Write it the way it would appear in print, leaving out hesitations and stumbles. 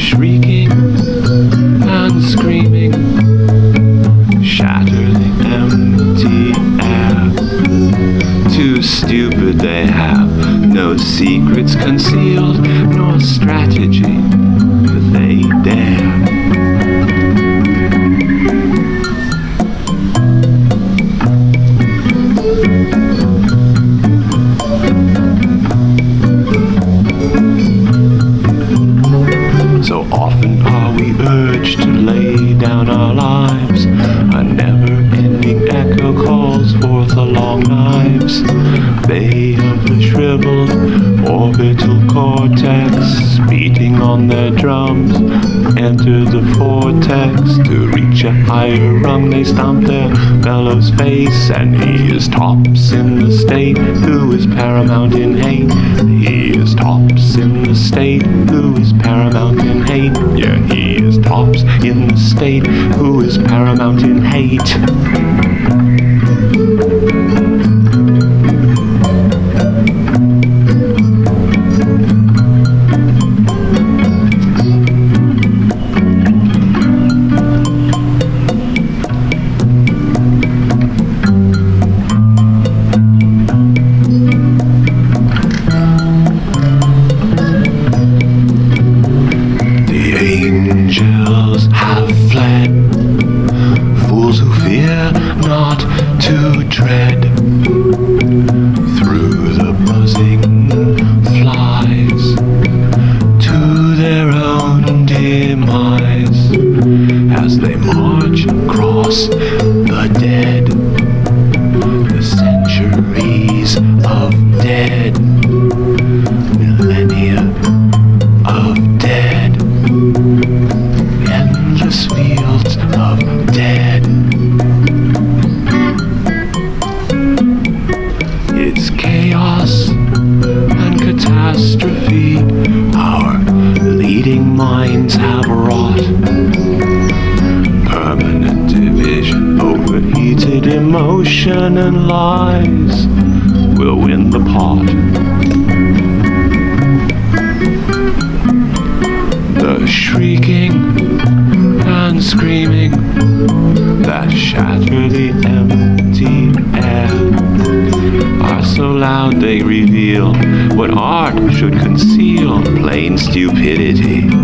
shrieking and screaming shatter the empty air. Too stupid they have no secrets concealed, nor strategy that they dare. So often are we urged to lay down our lives. A never-ending echo calls forth along knives. They of the shriveled orbital cortex, beating on their drums, enter the vortex. To reach a higher rung they stomp their fellow's face, and he is tops in the state who is paramount in hate. He is tops in the state who is paramount in hate. Yeah, he is tops in the state who is paramount in hate. Angels have fled, fools who fear not to tread through the buzzing flies to their own demise as they march across the dead, the centuries of dead, millennia of dead, endless fields of dead. It's chaos and catastrophe our leading minds have wrought. Permanent division, overheated emotion, and lies will win the pot. The shrieking and screaming that shatter the empty air are so loud they reveal what art should conceal: plain stupidity.